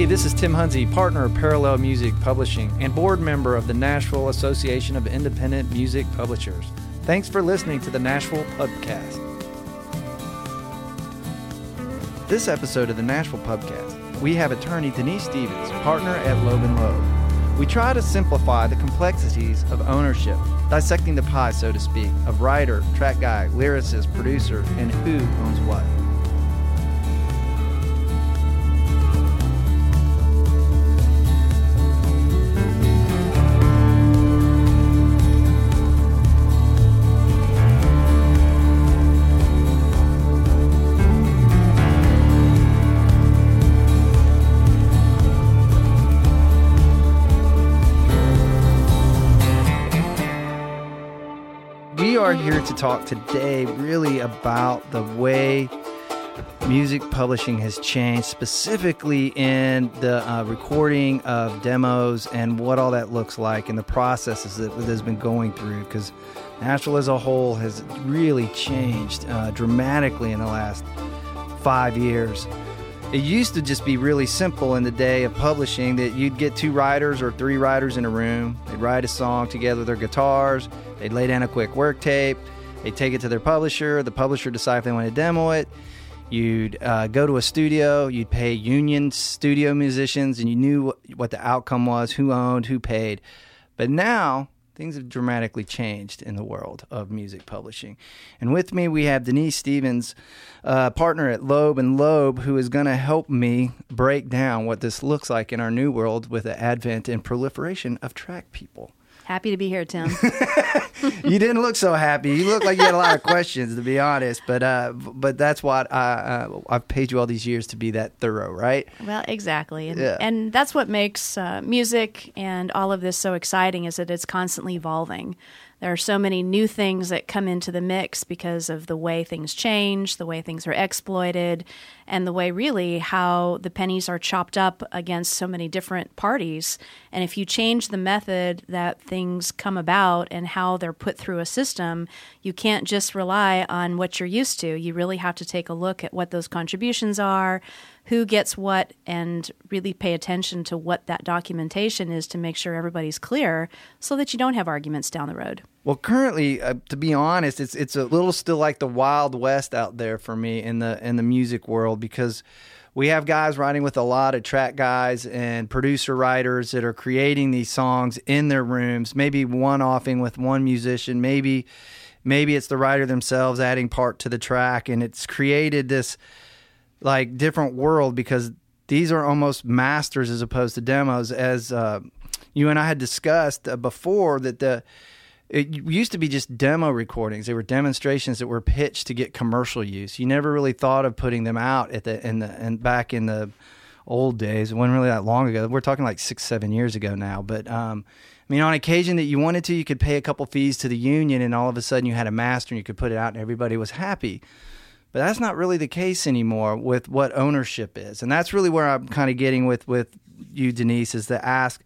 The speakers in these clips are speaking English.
This is Tim Hunzy, partner of Parallel Music Publishing and board member of the Nashville Association of Independent Music Publishers. Thanks for listening to the Nashville Pubcast. This episode of the Nashville Pubcast, we have attorney Denise Stevens, partner at Loeb & Loeb. We try to simplify the complexities of ownership, dissecting the pie, so to speak, of writer, track guy, lyricist, producer, and who owns what. We are here to talk today really about the way music publishing has changed, specifically in the recording of demos and what all that looks like and the processes that has been going through, because Nashville as a whole has really changed dramatically in the last 5 years. It used to just be really simple in the day of publishing that you'd get 2 writers or 3 writers in a room. They'd write a song together with their guitars. They'd lay down a quick work tape. They'd take it to their publisher. The publisher decide if they want to demo it. You'd go to a studio. You'd pay union studio musicians, and you knew what the outcome was, who owned, who paid. But now things have dramatically changed in the world of music publishing. And with me, we have Denise Stevens, partner at Loeb & Loeb, who is going to help me break down what this looks like in our new world with the advent and proliferation of track people. Happy to be here, Tim. You didn't look so happy. You looked like you had a lot of questions, to be honest. But that's what I've paid you all these years to be that thorough, right? Well, exactly. And that's what makes music and all of this so exciting, is that it's constantly evolving. There are so many new things that come into the mix because of the way things change, the way things are exploited, and the way really how the pennies are chopped up against so many different parties. And if you change the method that things come about and how they're put through a system, you can't just rely on what you're used to. You really have to take a look at what those contributions are, who gets what, and really pay attention to what that documentation is to make sure everybody's clear so that you don't have arguments down the road. Well, currently, to be honest, it's a little still like the Wild West out there for me in the music world, because we have guys writing with a lot of track guys and producer writers that are creating these songs in their rooms, maybe one-offing with one musician, maybe it's the writer themselves adding part to the track, and it's created this like different world, because these are almost masters as opposed to demos, as you and I had discussed before, that it used to be just demo recordings. They were demonstrations that were pitched to get commercial use. You never really thought of putting them out and back in the old days. It wasn't really that long ago. We're talking like 6-7 years ago now. But I mean, on occasion that you wanted to, you could pay a couple fees to the union, and all of a sudden you had a master and you could put it out and everybody was happy. But that's not really the case anymore with what ownership is. And that's really where I'm kind of getting with you, Denise, is to ask,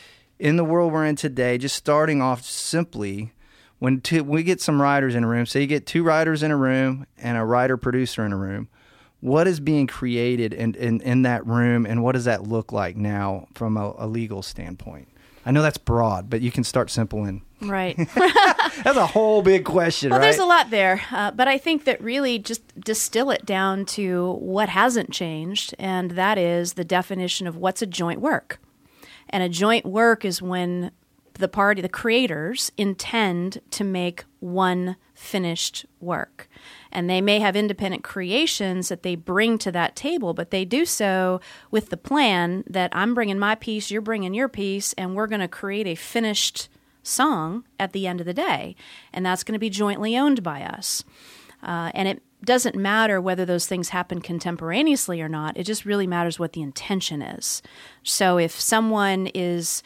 in the world we're in today, just starting off simply, when we get some writers in a room, say you get 2 writers in a room and a writer-producer in a room, what is being created in that room, and what does that look like now from a legal standpoint? I know that's broad, but you can start simple and... Right. That's a whole big question, well, right? There's a lot there, but I think that really just distill it down to what hasn't changed, and that is the definition of what's a joint work. And a joint work is when the creators intend to make one finished work. And they may have independent creations that they bring to that table, but they do so with the plan that I'm bringing my piece, you're bringing your piece, and we're going to create a finished song at the end of the day. And that's going to be jointly owned by us. And it doesn't matter whether those things happen contemporaneously or not. It just really matters what the intention is. So if someone is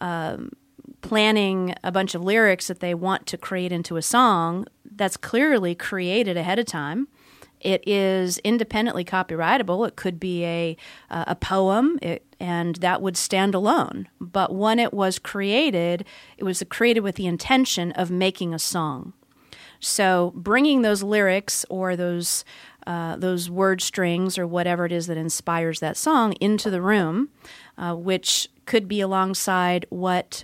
planning a bunch of lyrics that they want to create into a song, that's clearly created ahead of time. It is independently copyrightable. It could be a poem, and that would stand alone. But when it was created with the intention of making a song. So bringing those lyrics or those those word strings or whatever it is that inspires that song into the room, which could be alongside what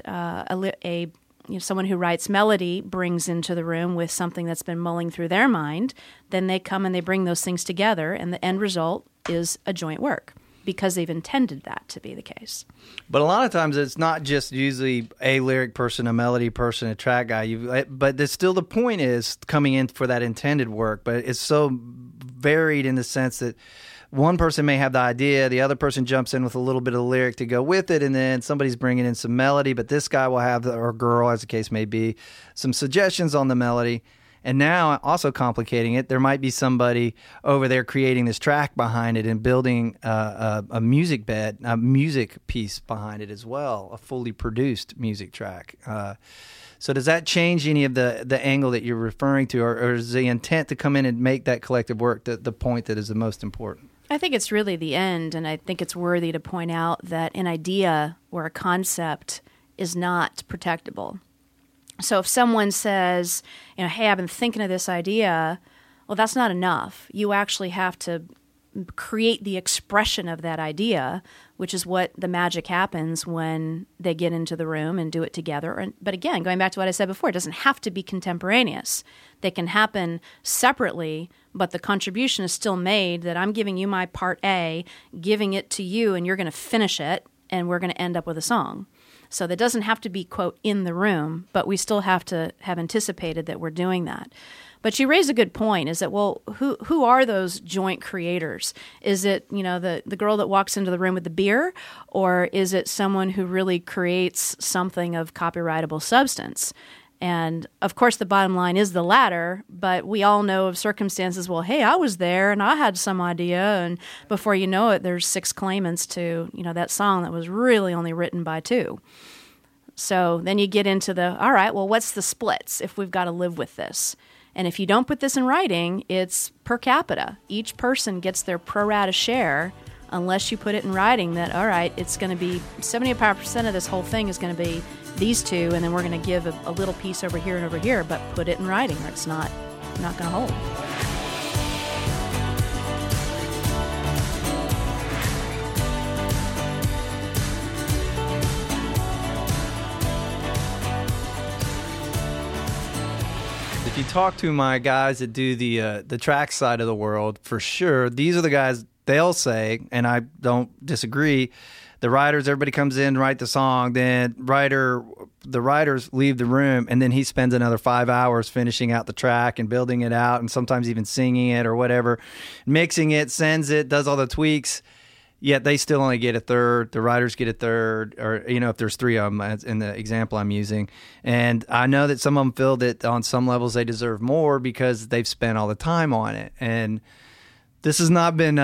someone who writes melody brings into the room with something that's been mulling through their mind. Then they come and they bring those things together, and the end result is a joint work because they've intended that to be the case. But a lot of times it's not just usually a lyric person, a melody person, a track guy. But there's still the point is coming in for that intended work. But it's so varied in the sense that one person may have the idea, the other person jumps in with a little bit of the lyric to go with it, and then somebody's bringing in some melody, but this guy will have, or girl, as the case may be, some suggestions on the melody. And now, also complicating it, there might be somebody over there creating this track behind it and building a music bed, a music piece behind it as well, a fully produced music track. So does that change any of the angle that you're referring to, or is the intent to come in and make that collective work the point that is the most important? I think it's really the end, and I think it's worthy to point out that an idea or a concept is not protectable. So if someone says, hey, I've been thinking of this idea, well, that's not enough. You actually have to create the expression of that idea, which is what the magic happens when they get into the room and do it together. But again, going back to what I said before, it doesn't have to be contemporaneous. They can happen separately, but the contribution is still made that I'm giving you my part A, giving it to you, and you're going to finish it, and we're going to end up with a song. So that doesn't have to be, quote, in the room, but we still have to have anticipated that we're doing that. But you raise a good point, is that, well, who are those joint creators? Is it, the girl that walks into the room with the beer, or is it someone who really creates something of copyrightable substance? And, of course, the bottom line is the latter, but we all know of circumstances, well, hey, I was there and I had some idea, and before you know it, there's 6 claimants to, that song that was really only written by 2. So then you get into all right, well, what's the splits if we've got to live with this? And if you don't put this in writing, it's per capita. Each person gets their pro rata share unless you put it in writing that, all right, it's going to be 75% of this whole thing is going to be these 2, and then we're going to give a little piece over here and over here, but put it in writing or it's not going to hold. If you talk to my guys that do the track side of the world, for sure, these are the guys, they'll say, and I don't disagree, the writers, everybody comes in, write the song, then the writers leave the room, and then he spends another 5 hours finishing out the track and building it out, and sometimes even singing it or whatever, mixing it, sends it, does all the tweaks. Yet they still only get a third. The writers get a third, or if there's 3 of them in the example I'm using. And I know that some of them feel that on some levels they deserve more because they've spent all the time on it. And this has not been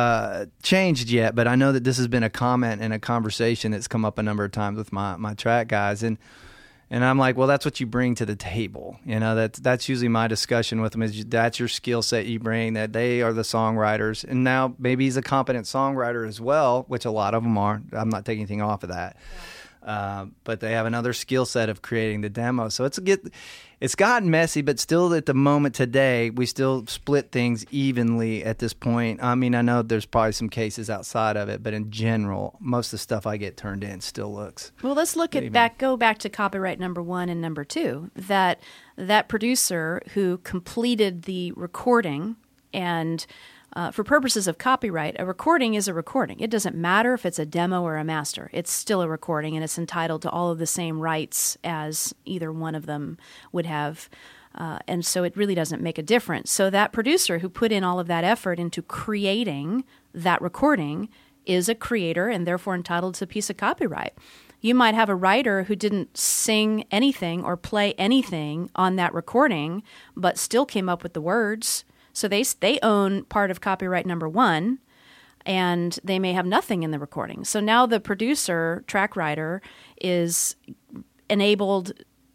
changed yet, but I know that this has been a comment and a conversation that's come up a number of times with my track guys. And I'm like, well, that's what you bring to the table. That's usually my discussion with them is that's your skill set you bring, that they are the songwriters. And now maybe he's a competent songwriter as well, which a lot of them are. I'm not taking anything off of that. Yeah. But they have another skill set of creating the demo. So it's gotten messy, but still at the moment today, we still split things evenly at this point. I mean, I know there's probably some cases outside of it, but in general, most of the stuff I get turned in still looks. Well, let's go back to copyright number 1 and number 2, that producer who completed the recording and for purposes of copyright, a recording is a recording. It doesn't matter if it's a demo or a master. It's still a recording, and it's entitled to all of the same rights as either one of them would have. And so it really doesn't make a difference. So that producer who put in all of that effort into creating that recording is a creator and therefore entitled to a piece of copyright. You might have a writer who didn't sing anything or play anything on that recording, but still came up with the words. So they own part of copyright number 1, and they may have nothing in the recording. So now the producer, track writer, is able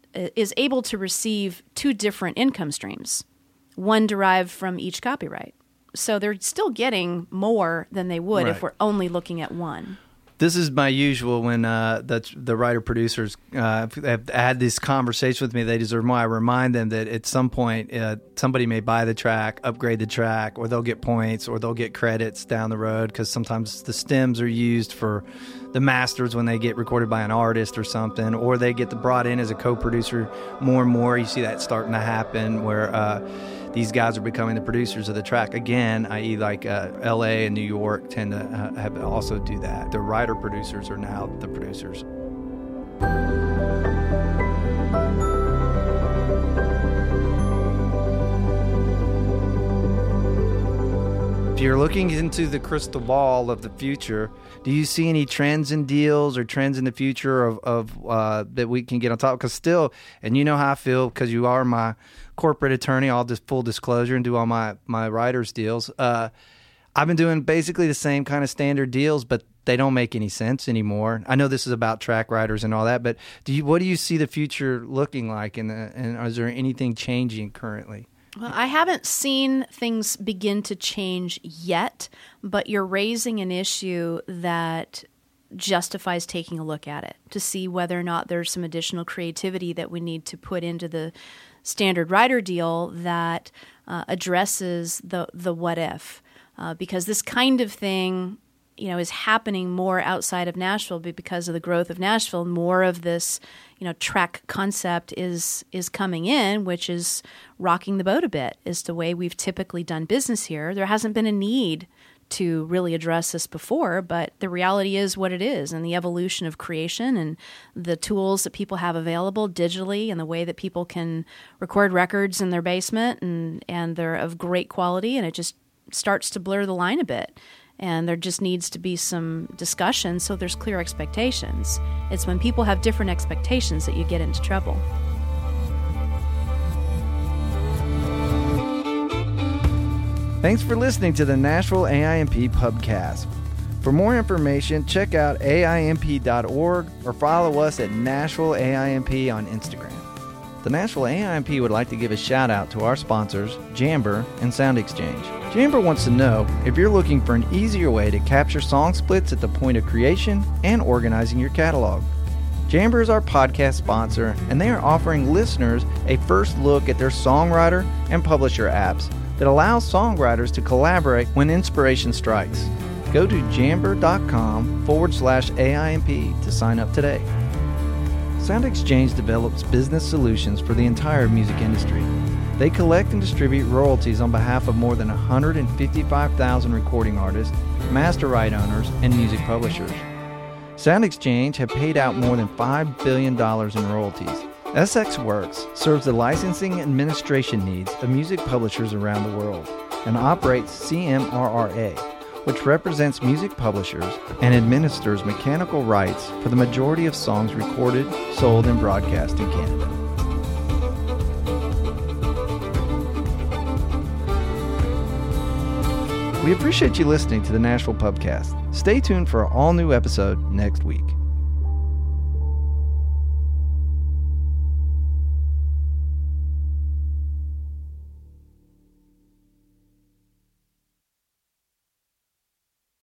to receive 2 different income streams, one derived from each copyright. So they're still getting more than they would if we're only looking at one. This is my usual when the writer producers have had this conversation with me. They deserve more. I remind them that at some point somebody may buy the track, upgrade the track, or they'll get points, or they'll get credits down the road, because sometimes the stems are used for the masters when they get recorded by an artist or something, or they get brought in as a co-producer more and more. You see that starting to happen where these guys are becoming the producers of the track again, i.e. like L.A. and New York tend to also do that. The writer-producers are now the producers. If you're looking into the crystal ball of the future, do you see any trends in deals or trends in the future of that we can get on top? Because still, and you know how I feel because you are my corporate attorney, all this full disclosure, and do all my writers deals. I've been doing basically the same kind of standard deals, but they don't make any sense anymore. I know this is about track writers and all that, but what do you see the future looking like, and is there anything changing currently? Well, I haven't seen things begin to change yet, but you're raising an issue that justifies taking a look at it to see whether or not there's some additional creativity that we need to put into the standard writer deal that addresses the what if, because this kind of thing, is happening more outside of Nashville, but because of the growth of Nashville, more of this, track concept is coming in, which is rocking the boat a bit. Is the way we've typically done business here. There hasn't been a need to really address this before, but the reality is what it is, and the evolution of creation and the tools that people have available digitally and the way that people can record records in their basement and they're of great quality, and it just starts to blur the line a bit. And there just needs to be some discussion so there's clear expectations. It's when people have different expectations that you get into trouble. Thanks for listening to the Nashville AIMP Pubcast. For more information, check out AIMP.org or follow us at Nashville AIMP on Instagram. The Nashville AIMP would like to give a shout out to our sponsors, Jamber and Sound Exchange. Jamber wants to know if you're looking for an easier way to capture song splits at the point of creation and organizing your catalog. Jamber is our podcast sponsor, and they are offering listeners a first look at their songwriter and publisher apps that allows songwriters to collaborate when inspiration strikes. Go to jamber.com/AIMP to sign up today. Sound Exchange develops business solutions for the entire music industry. They collect and distribute royalties on behalf of more than 155,000 recording artists, master right owners, and music publishers. Sound Exchange have paid out more than $5 billion in royalties. SX Works serves the licensing and administration needs of music publishers around the world and operates CMRRA, which represents music publishers and administers mechanical rights for the majority of songs recorded, sold, and broadcast in Canada. We appreciate you listening to the Nashville Pubcast. Stay tuned for an all-new episode next week.